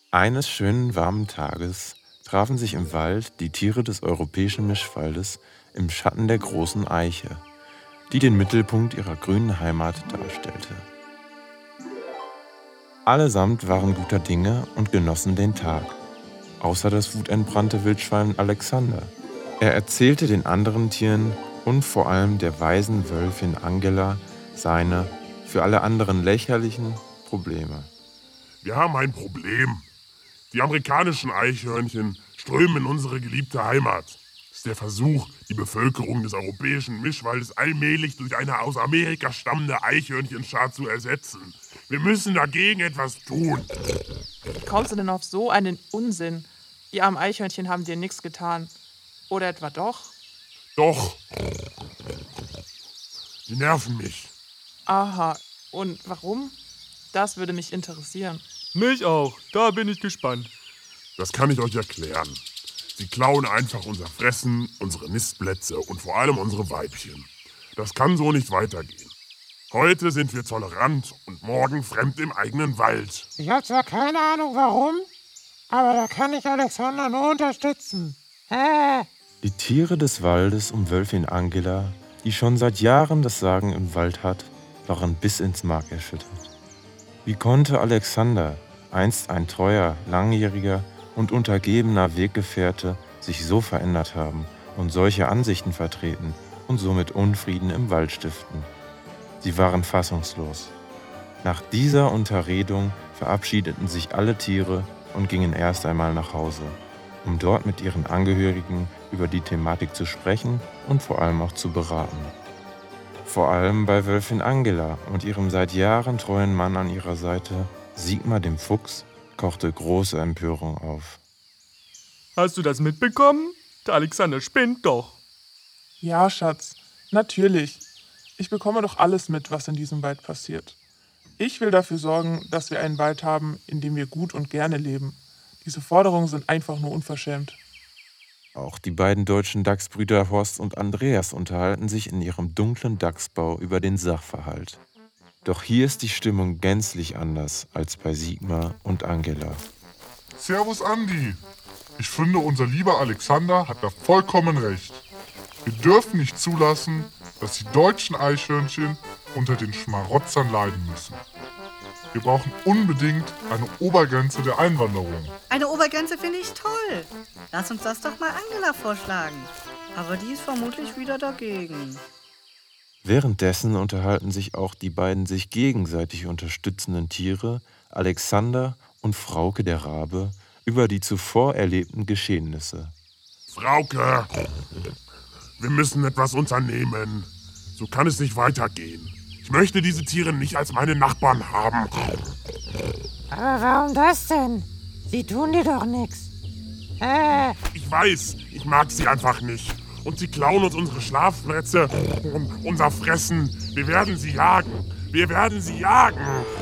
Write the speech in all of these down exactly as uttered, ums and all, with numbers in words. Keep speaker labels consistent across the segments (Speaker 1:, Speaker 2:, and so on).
Speaker 1: Eines schönen warmen Tages trafen sich im Wald die Tiere des europäischen Mischwaldes im Schatten der großen Eiche, die den Mittelpunkt ihrer grünen Heimat darstellte. Allesamt waren guter Dinge und genossen den Tag, außer das wutentbrannte Wildschwein Alexander. Er erzählte den anderen Tieren und vor allem der weisen Wölfin Angela seine, für alle anderen lächerlichen, Probleme.
Speaker 2: Wir haben ein Problem. Die amerikanischen Eichhörnchen strömen in unsere geliebte Heimat. Es ist der Versuch, die Bevölkerung des europäischen Mischwaldes allmählich durch eine aus Amerika stammende Eichhörnchenschar zu ersetzen. Wir müssen dagegen etwas tun.
Speaker 3: Wie kommst du denn auf so einen Unsinn? Die armen Eichhörnchen haben dir nichts getan. Oder etwa doch?
Speaker 2: Doch. Die nerven mich.
Speaker 3: Aha. Und warum? Das würde mich interessieren.
Speaker 4: Mich auch. Da bin ich gespannt.
Speaker 2: Das kann ich euch erklären. Sie klauen einfach unser Fressen, unsere Nistplätze und vor allem unsere Weibchen. Das kann so nicht weitergehen. Heute sind wir tolerant und morgen fremd im eigenen Wald.
Speaker 5: Ich habe zwar keine Ahnung warum, aber da kann ich Alexander nur unterstützen. Äh.
Speaker 1: Die Tiere des Waldes um Wölfin Angela, die schon seit Jahren das Sagen im Wald hat, waren bis ins Mark erschüttert. Wie konnte Alexander, einst ein treuer, langjähriger und untergebener Weggefährte, sich so verändert haben und solche Ansichten vertreten und somit Unfrieden im Wald stiften? Sie waren fassungslos. Nach dieser Unterredung verabschiedeten sich alle Tiere und gingen erst einmal nach Hause, um dort mit ihren Angehörigen über die Thematik zu sprechen und vor allem auch zu beraten. Vor allem bei Wölfin Angela und ihrem seit Jahren treuen Mann an ihrer Seite, Sigmar dem Fuchs, kochte große Empörung auf.
Speaker 4: Hast du das mitbekommen? Der Alexander spinnt doch.
Speaker 3: Ja, Schatz, natürlich. Ich bekomme doch alles mit, was in diesem Wald passiert. Ich will dafür sorgen, dass wir einen Wald haben, in dem wir gut und gerne leben. Diese Forderungen sind einfach nur unverschämt.
Speaker 1: Auch die beiden deutschen Dachsbrüder Horst und Andreas unterhalten sich in ihrem dunklen Dachsbau über den Sachverhalt. Doch hier ist die Stimmung gänzlich anders als bei Sigmar und Angela.
Speaker 6: Servus Andi. Ich finde, unser lieber Alexander hat da vollkommen recht. Wir dürfen nicht zulassen, dass die deutschen Eichhörnchen unter den Schmarotzern leiden müssen. Wir brauchen unbedingt eine Obergrenze der Einwanderung.
Speaker 7: Eine Obergrenze finde ich toll. Lass uns das doch mal Angela vorschlagen. Aber die ist vermutlich wieder dagegen.
Speaker 1: Währenddessen unterhalten sich auch die beiden sich gegenseitig unterstützenden Tiere, Alexander und Frauke der Rabe, über die zuvor erlebten Geschehnisse.
Speaker 2: Frauke, wir müssen etwas unternehmen. So kann es nicht weitergehen. Ich möchte diese Tiere nicht als meine Nachbarn haben.
Speaker 5: Aber warum das denn? Sie tun dir doch nichts. Äh.
Speaker 2: Ich weiß, ich mag sie einfach nicht. Und sie klauen uns unsere Schlafplätze und unser Fressen. Wir werden sie jagen. Wir werden sie jagen.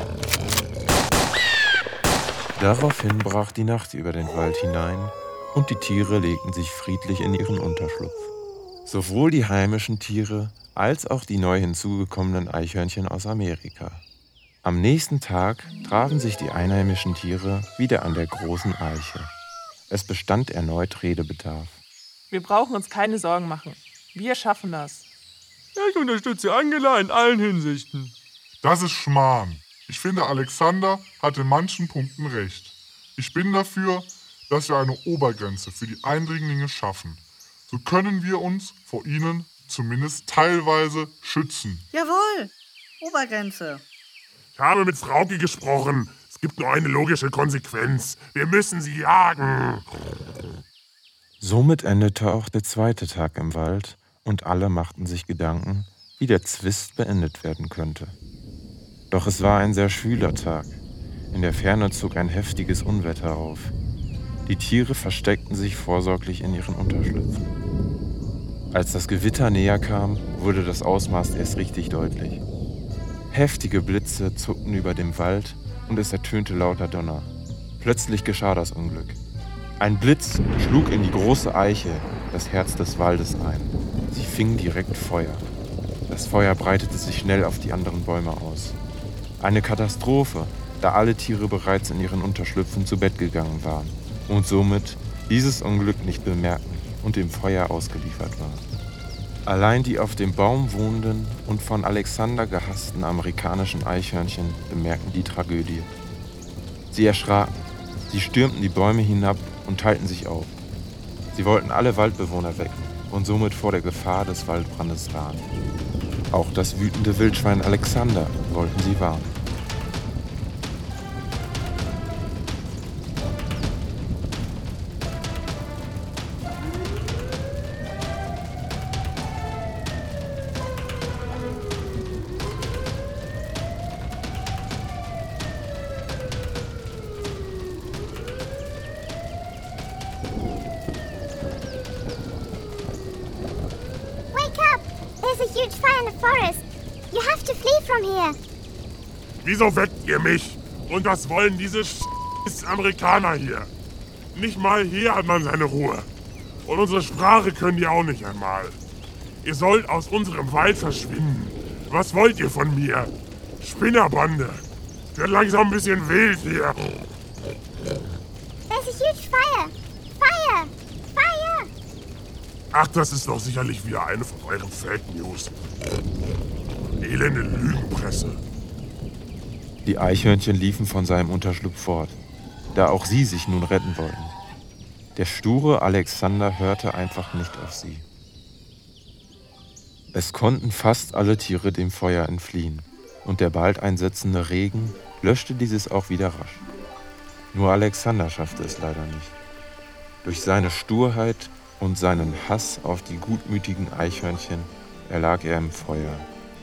Speaker 1: Daraufhin brach die Nacht über den Wald hinein und die Tiere legten sich friedlich in ihren Unterschlupf. Sowohl die heimischen Tiere als auch die neu hinzugekommenen Eichhörnchen aus Amerika. Am nächsten Tag trafen sich die einheimischen Tiere wieder an der großen Eiche. Es bestand erneut Redebedarf.
Speaker 3: Wir brauchen uns keine Sorgen machen. Wir schaffen das.
Speaker 4: Ich unterstütze Angela in allen Hinsichten.
Speaker 6: Das ist Schmarrn. Ich finde, Alexander hat in manchen Punkten recht. Ich bin dafür, dass wir eine Obergrenze für die Eindringlinge schaffen. So können wir uns vor ihnen zumindest teilweise schützen.
Speaker 7: Jawohl, Obergrenze.
Speaker 2: Ich habe mit Frauke gesprochen. Es gibt nur eine logische Konsequenz. Wir müssen sie jagen.
Speaker 1: Somit endete auch der zweite Tag im Wald und alle machten sich Gedanken, wie der Zwist beendet werden könnte. Doch es war ein sehr schwüler Tag. In der Ferne zog ein heftiges Unwetter auf. Die Tiere versteckten sich vorsorglich in ihren Unterschlüpfen. Als das Gewitter näher kam, wurde das Ausmaß erst richtig deutlich. Heftige Blitze zuckten über dem Wald und es ertönte lauter Donner. Plötzlich geschah das Unglück. Ein Blitz schlug in die große Eiche, das Herz des Waldes, ein. Sie fing direkt Feuer. Das Feuer breitete sich schnell auf die anderen Bäume aus. Eine Katastrophe, da alle Tiere bereits in ihren Unterschlüpfen zu Bett gegangen waren und somit dieses Unglück nicht bemerken und dem Feuer ausgeliefert waren. Allein die auf dem Baum wohnenden und von Alexander gehassten amerikanischen Eichhörnchen bemerkten die Tragödie. Sie erschraken, sie stürmten die Bäume hinab und teilten sich auf. Sie wollten alle Waldbewohner wecken und somit vor der Gefahr des Waldbrandes warnen. Auch das wütende Wildschwein Alexander wollten sie warnen.
Speaker 8: There's a huge fire in the forest. You have to flee from here.
Speaker 2: Wieso weckt ihr mich? Und was wollen diese Sch- Amerikaner hier? Nicht mal hier hat man seine Ruhe. Und unsere Sprache können die auch nicht einmal. Ihr sollt aus unserem Wald verschwinden. Was wollt ihr von mir? Spinnerbande. Wird langsam ein bisschen wild hier.
Speaker 8: There's a huge fire. Fire! Fire!
Speaker 2: Ach, das ist doch sicherlich wieder eine von euren Fake News. Elende Lügenpresse.
Speaker 1: Die Eichhörnchen liefen von seinem Unterschlupf fort, da auch sie sich nun retten wollten. Der sture Alexander hörte einfach nicht auf sie. Es konnten fast alle Tiere dem Feuer entfliehen und der bald einsetzende Regen löschte dieses auch wieder rasch. Nur Alexander schaffte es leider nicht. Durch seine Sturheit und seinen Hass auf die gutmütigen Eichhörnchen erlag er im Feuer.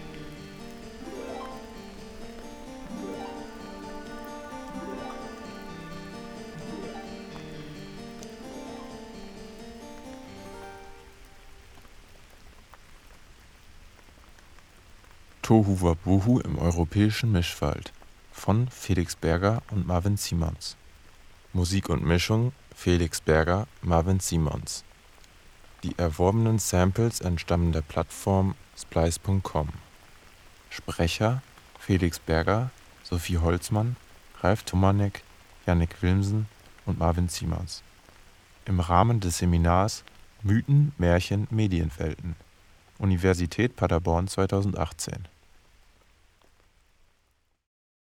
Speaker 1: Tohu Wabohu im europäischen Mischwald von Felix Berger und Marvin Simons. Musik und Mischung Felix Berger, Marvin Simons. Die erworbenen Samples entstammen der Plattform splice punkt com. Sprecher Felix Berger, Sophie Holzmann, Ralf Tomanek, Jannik Wilmsen und Marvin Simons. Im Rahmen des Seminars Mythen, Märchen, Medienwelten. Universität Paderborn zweitausendachtzehn.